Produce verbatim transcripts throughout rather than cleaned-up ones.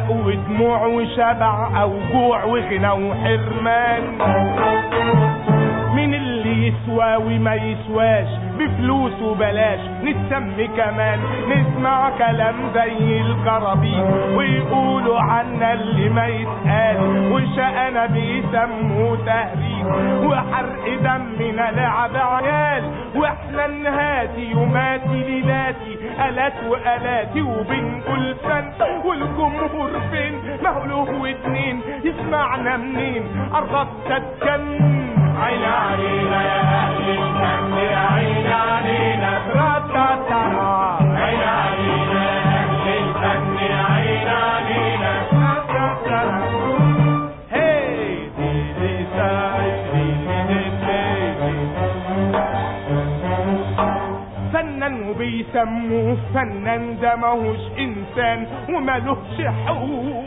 عرق ودموع وشبع او جوع وغنى وحرمان. مين اللي يسوى وما يسواش بفلوس وبلاش نتسمي كمان نسمع كلام زي الكرابين ويقولوا عنا اللي ما يتقال وشقنا بيسموه تهريج وحرق دمنا لعب عيال واحنا نهاتي يوماتي ليلاتي آلات وآلاتي وبنقول فن والجمهور فين ما هو له واتنين يسمعنا منين قربت تتكن. عين علينا يا أهل الفن يا عين علينا راتاتارا عين علينا يا أهل الفن يا عين علينا راتاتارا. هي دي دي ساي دي دي دي فنان وبيسموه فنان ده ماهوش إنسان ومالوش حقوق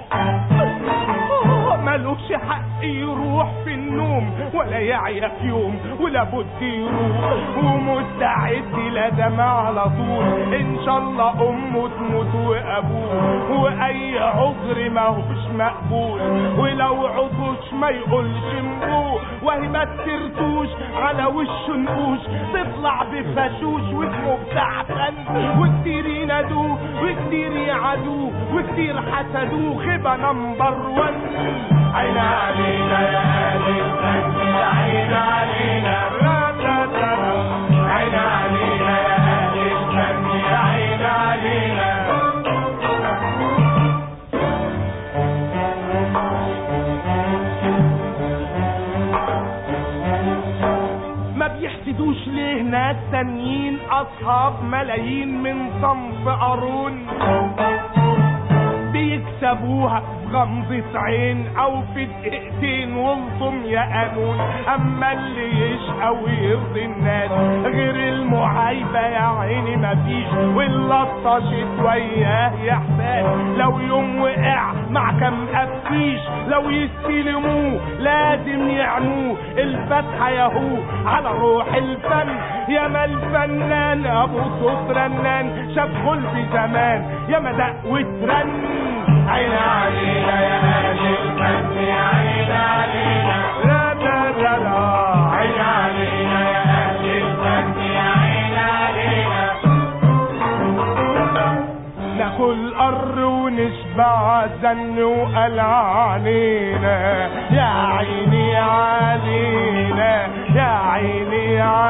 مالوش حق يروح في النوم ولا يعيا في يوم ولا بد يروح ومستعد لدم على طول ان شاء الله امه تموت وابوه واي عذر ماهوش مقبول ولو عطوش ما يقولش مبوه وهي ما ترتوش على وشه نقوش تطلع بفشوش واسمه بتاع فن وكتير ينادوه وكتير يعادوه وكتير حسدوه خيبه نمبر ون. عين علينا يا أهل الفن يا عين علينا راتاتارا عين علينا يا أهل الفن يا عين علينا. ما بيحسدوش ليه ناس تانيين أصحاب ملايين من صنف قارون بيكسبوها بغمضة عين او في دقيقتين والطم يا قانون. اما اللي يشقى ويرضي الناس غير المعايبة يا عيني مفيش واللطشت وياه يحتاج لو يوم وقع مع كم قفيش لو يستلموه لازم يعنوه الفتحة ياهو على روح الفن. يا ما الفنان ابو صوت رنان شاف خلف زمان يا ما دق وترن. عين علينا يا أهل الفن يا عين علينا لا لا لا لا عين علينا يا أهل الفن يا عين علينا. ناكل قر ونشبع زن وقلع علينا يا عيني علينا يا عيني علينا.